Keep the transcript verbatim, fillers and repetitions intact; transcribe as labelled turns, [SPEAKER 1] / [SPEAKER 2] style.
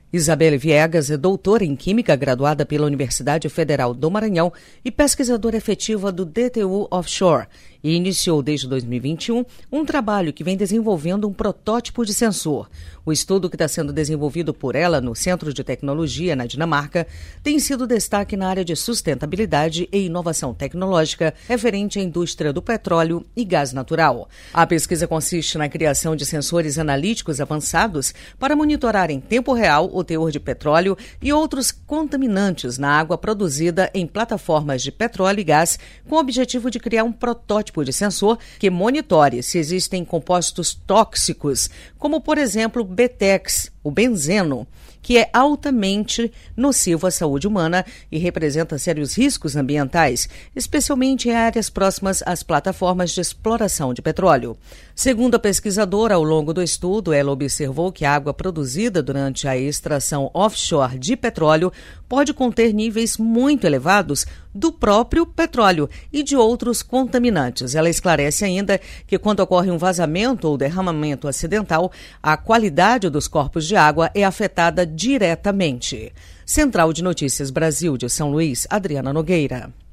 [SPEAKER 1] Isabelle Viegas é doutora em Química, graduada pela Universidade Federal do Maranhão e pesquisadora efetiva do D T U Offshore, e iniciou desde dois mil e vinte e um um trabalho que vem desenvolvendo um protótipo de sensor. O estudo que está sendo desenvolvido por ela no Centro de Tecnologia, na Dinamarca, tem sido destaque na área de sustentabilidade e inovação tecnológica referente à indústria do petróleo e gás natural. A pesquisa consiste na criação de sensores analíticos avançados para monitorar em tempo real o teor de petróleo e outros contaminantes na água produzida em plataformas de petróleo e gás, com o objetivo de criar um protótipo de sensor que monitore se existem compostos tóxicos, como, por exemplo, B T E X, o benzeno, que é altamente nocivo à saúde humana e representa sérios riscos ambientais, especialmente em áreas próximas às plataformas de exploração de petróleo. Segundo a pesquisadora, ao longo do estudo, ela observou que a água produzida durante a extração offshore de petróleo pode conter níveis muito elevados do próprio petróleo e de outros contaminantes. Ela esclarece ainda que quando ocorre um vazamento ou derramamento acidental, a qualidade dos corpos de água é afetada diretamente. Central de Notícias Brasil de São Luís, Adriana Nogueira.